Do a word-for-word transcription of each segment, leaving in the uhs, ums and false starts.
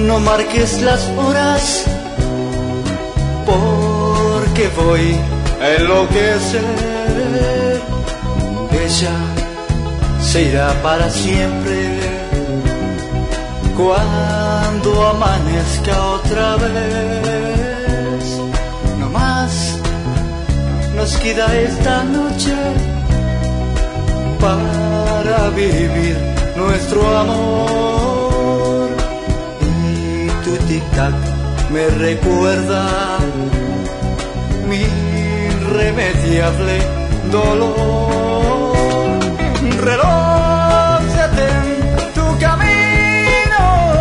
No marques las horas, porque voy a enloquecer. Ella se irá para siempre cuando amanezca otra vez. No más nos queda esta noche para vivir nuestro amor. Y tu tic-tac me recuerda mi irremediable dolor. Reloj, detén tu camino,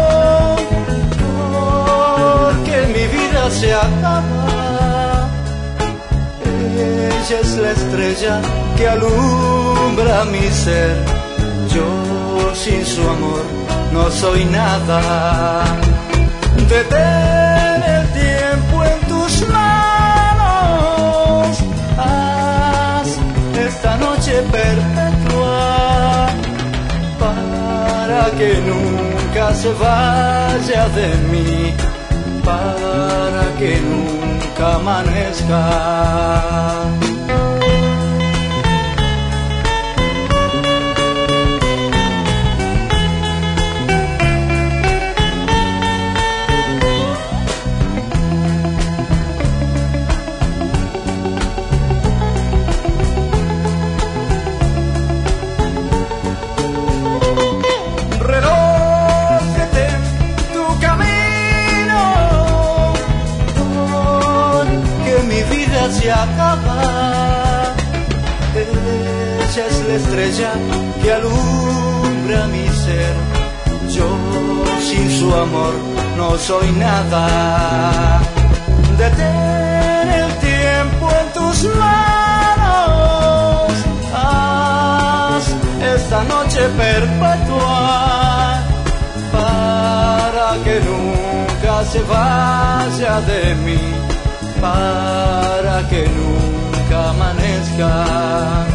porque mi vida se acaba. Ella es la estrella que alumbra mi ser. Yo sin su amor no soy nada. Detén el tiempo en tus manos. Haz esta noche perpetua para que nunca se vaya de mí, para que nunca amanezca. Se acaba. Ella es la estrella que alumbra mi ser. Yo sin su amor no soy nada. Detén el tiempo en tus manos. Haz esta noche perpetua para que nunca se vaya de mí, para que nunca amanezca.